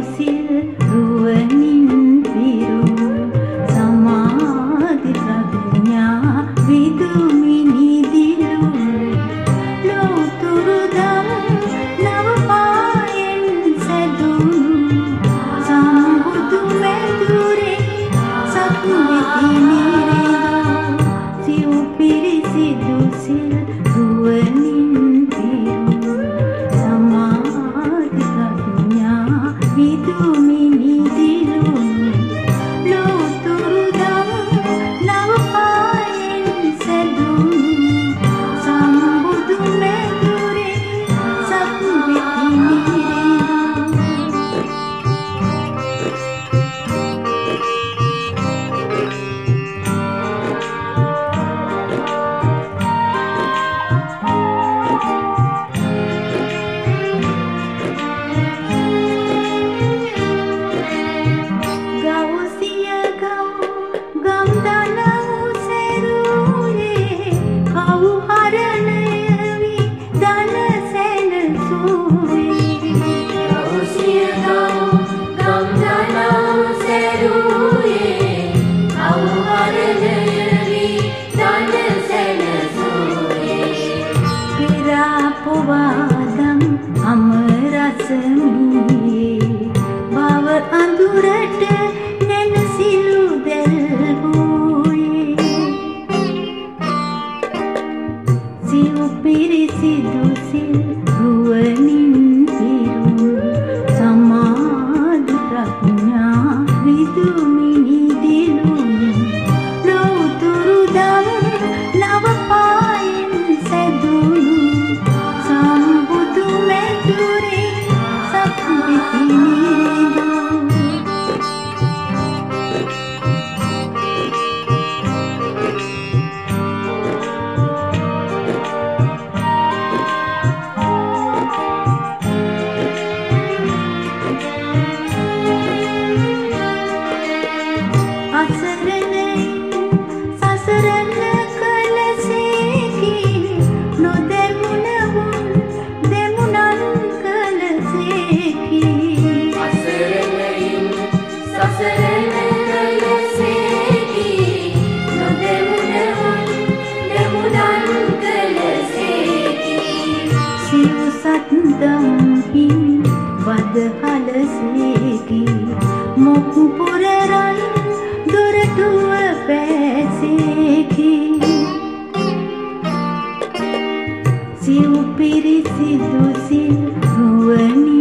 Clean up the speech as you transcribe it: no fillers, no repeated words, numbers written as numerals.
සිල් රුවනින් පිරු සමාධි ප්‍රඥා විදුමිනි දිලු ලෝතුරු දම් නව පායෙන් සැදුණු සම්බුදු මැදුරේ සතු වෙති නිරේදු සිව් පිරිසිදු සිල් රුවනින් පිරු සමාධි ප්‍රඥා විදුමිනි දිලු ලෝතුරු දම් නව පායෙන් සැදුණු සම්බුදු මැදුරේ සතු වෙති පුවාදම් අමරසමියේ බව අඳුරට නැනසිලු දැල්වූයේ සිව් පිරිසිදු සිල් රුවනින් පිරු සමාධි ප්‍රඥා විදුමිනි දිලු ලෝතුරු දම් නව පායෙන් සැදුණු සම්බුදු මැදුරේ සතු වෙති නිරේදු අසරණයින් සසරන කලසේකි නොදැමුණ වුන් දෙමුණන් කලසේකි අසරණයින් සසරන කලසේකි නොදැමුණ වුන් දෙමුණන් කලසේකි සිව් සත්දම් හිමි වදහලසේකි මොක් පුරරන් දොරටුව පැසේකි සිව් පිරිසිදු සිල් රුවනින්